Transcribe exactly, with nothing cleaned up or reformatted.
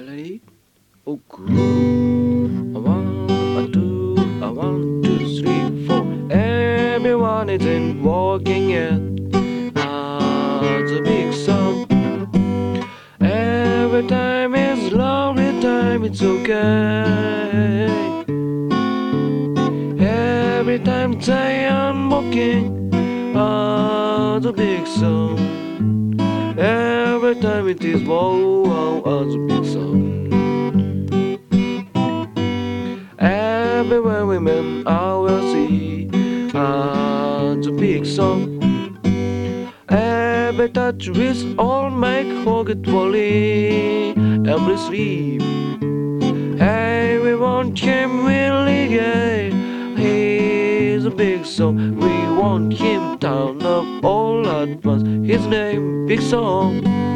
melody. Oh, groove. A one, a two, a one, two, three, four. Everyone isn't walking yet. Ah, the big song. Every time is love, every time it's okay. Every time they are walking. Ah, the big song. Every time it is wow, wow, wow, the big song. Everywhere we went, I will see ah, the big song. Every touch with all make forgetfully every sleep. Hey, we want him really gay. He's a big song. We want him down up all at once. His name, big song.